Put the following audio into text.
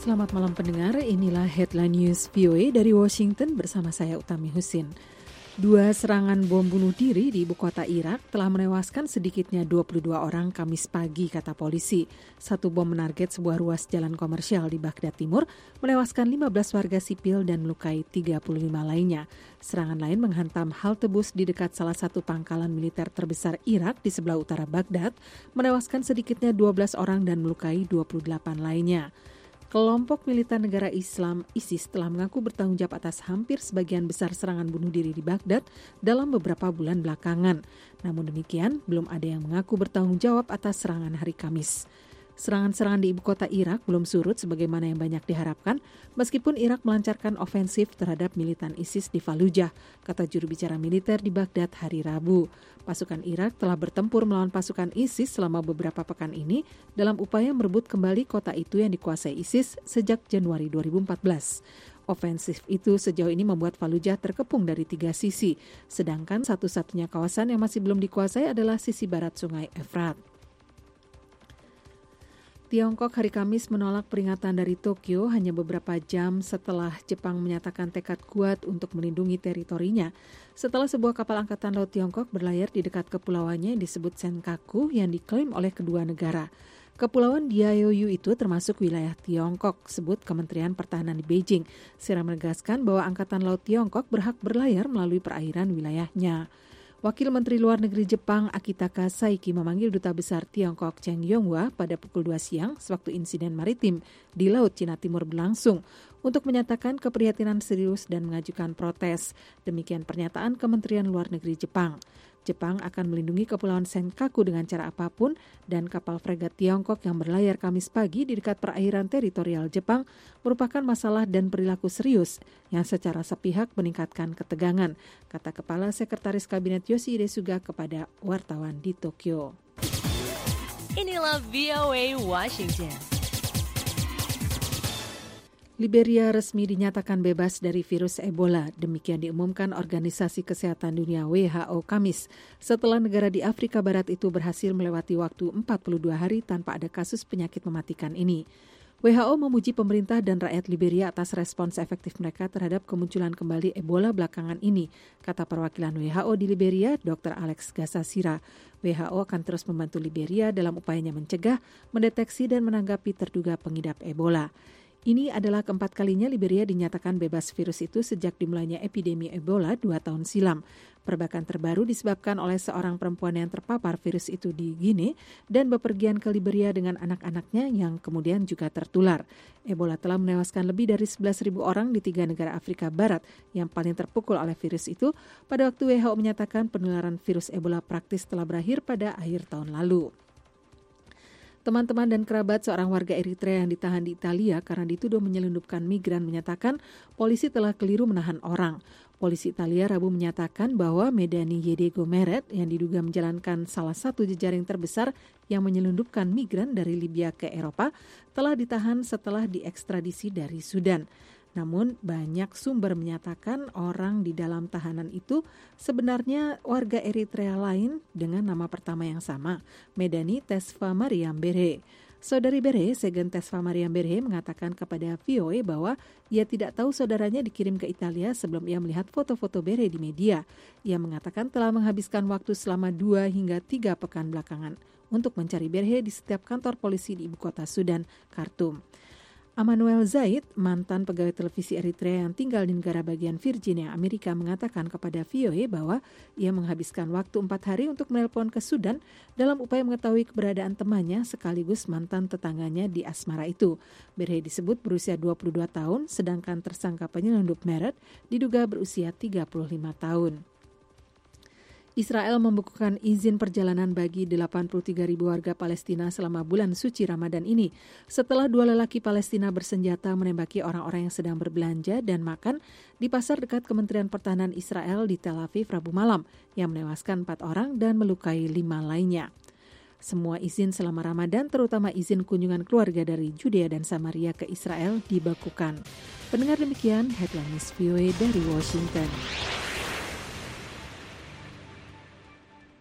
Selamat malam pendengar, inilah Headline News VOA dari Washington bersama saya Utami Husin. 2 serangan bom bunuh diri di ibu kota Irak telah menewaskan sedikitnya 22 orang Kamis pagi, kata polisi. 1 bom menarget sebuah ruas jalan komersial di Baghdad Timur, menewaskan 15 warga sipil dan melukai 35 lainnya. Serangan lain menghantam halte bus di dekat salah satu pangkalan militer terbesar Irak di sebelah utara Baghdad, menewaskan sedikitnya 12 orang dan melukai 28 lainnya. Kelompok militan negara Islam ISIS telah mengaku bertanggung jawab atas hampir sebagian besar serangan bunuh diri di Baghdad dalam beberapa bulan belakangan. Namun demikian, belum ada yang mengaku bertanggung jawab atas serangan hari Kamis. Serangan-serangan di ibu kota Irak belum surut sebagaimana yang banyak diharapkan, meskipun Irak melancarkan ofensif terhadap militan ISIS di Fallujah, kata juru bicara militer di Baghdad hari Rabu. Pasukan Irak telah bertempur melawan pasukan ISIS selama beberapa pekan ini dalam upaya merebut kembali kota itu yang dikuasai ISIS sejak Januari 2014. Ofensif itu sejauh ini membuat Fallujah terkepung dari 3 sisi, sedangkan satu-satunya kawasan yang masih belum dikuasai adalah sisi barat Sungai Efrat. Tiongkok hari Kamis menolak peringatan dari Tokyo hanya beberapa jam setelah Jepang menyatakan tekad kuat untuk melindungi teritorinya setelah sebuah kapal angkatan laut Tiongkok berlayar di dekat kepulauannya yang disebut Senkaku yang diklaim oleh kedua negara. Kepulauan Diaoyu itu termasuk wilayah Tiongkok, sebut Kementerian Pertahanan di Beijing. Sira menegaskan bahwa Angkatan Laut Tiongkok berhak berlayar melalui perairan wilayahnya. Wakil Menteri Luar Negeri Jepang Akitaka Saiki memanggil Duta Besar Tiongkok Cheng Yonghwa pada pukul 2 siang sewaktu insiden maritim di Laut Cina Timur berlangsung untuk menyatakan keprihatinan serius dan mengajukan protes. Demikian pernyataan Kementerian Luar Negeri Jepang. Jepang akan melindungi Kepulauan Senkaku dengan cara apapun dan kapal fregat Tiongkok yang berlayar Kamis pagi di dekat perairan teritorial Jepang merupakan masalah dan perilaku serius yang secara sepihak meningkatkan ketegangan, kata Kepala Sekretaris Kabinet Yoshihide Suga kepada wartawan di Tokyo. Inilah VOA Washington. Liberia resmi dinyatakan bebas dari virus Ebola. Demikian diumumkan Organisasi Kesehatan Dunia WHO Kamis setelah negara di Afrika Barat itu berhasil melewati waktu 42 hari tanpa ada kasus penyakit mematikan ini. WHO memuji pemerintah dan rakyat Liberia atas respons efektif mereka terhadap kemunculan kembali Ebola belakangan ini, kata perwakilan WHO di Liberia, Dr. Alex Gasasira. WHO akan terus membantu Liberia dalam upayanya mencegah, mendeteksi dan menanggapi terduga pengidap Ebola. Ini adalah keempat kalinya Liberia dinyatakan bebas virus itu sejak dimulainya epidemi Ebola 2 tahun silam. Perbakan terbaru disebabkan oleh seorang perempuan yang terpapar virus itu di Guinea dan bepergian ke Liberia dengan anak-anaknya yang kemudian juga tertular. Ebola telah menewaskan lebih dari 11.000 orang di 3 negara Afrika Barat yang paling terpukul oleh virus itu pada waktu WHO menyatakan penularan virus Ebola praktis telah berakhir pada akhir tahun lalu. Teman-teman dan kerabat seorang warga Eritrea yang ditahan di Italia karena dituduh menyelundupkan migran menyatakan polisi telah keliru menahan orang. Polisi Italia Rabu menyatakan bahwa Medani Yedego Meret yang diduga menjalankan salah satu jejaring terbesar yang menyelundupkan migran dari Libya ke Eropa telah ditahan setelah diekstradisi dari Sudan. Namun banyak sumber menyatakan orang di dalam tahanan itu sebenarnya warga Eritrea lain dengan nama pertama yang sama, Medani Tesfa Mariam Berhe. Saudari Berhe, Segen Tesfa Mariam Berhe mengatakan kepada VOA bahwa ia tidak tahu saudaranya dikirim ke Italia sebelum ia melihat foto-foto Berhe di media. Ia mengatakan telah menghabiskan waktu selama 2 hingga 3 pekan belakangan untuk mencari Berhe di setiap kantor polisi di ibu kota Sudan, Khartoum. Amanuel Zaid, mantan pegawai televisi Eritrea yang tinggal di negara bagian Virginia, Amerika, mengatakan kepada VOA bahwa ia menghabiskan waktu 4 hari untuk menelpon ke Sudan dalam upaya mengetahui keberadaan temannya sekaligus mantan tetangganya di Asmara itu. Berhe disebut berusia 22 tahun, sedangkan tersangka penyelundup Meret diduga berusia 35 tahun. Israel membukukan izin perjalanan bagi 83.000 warga Palestina selama bulan suci Ramadan ini setelah 2 lelaki Palestina bersenjata menembaki orang-orang yang sedang berbelanja dan makan di pasar dekat Kementerian Pertahanan Israel di Tel Aviv Rabu malam yang menewaskan 4 orang dan melukai 5 lainnya. Semua izin selama Ramadan, terutama izin kunjungan keluarga dari Judea dan Samaria ke Israel, dibekukan. Pendengar, demikian Headline News VOA dari Washington.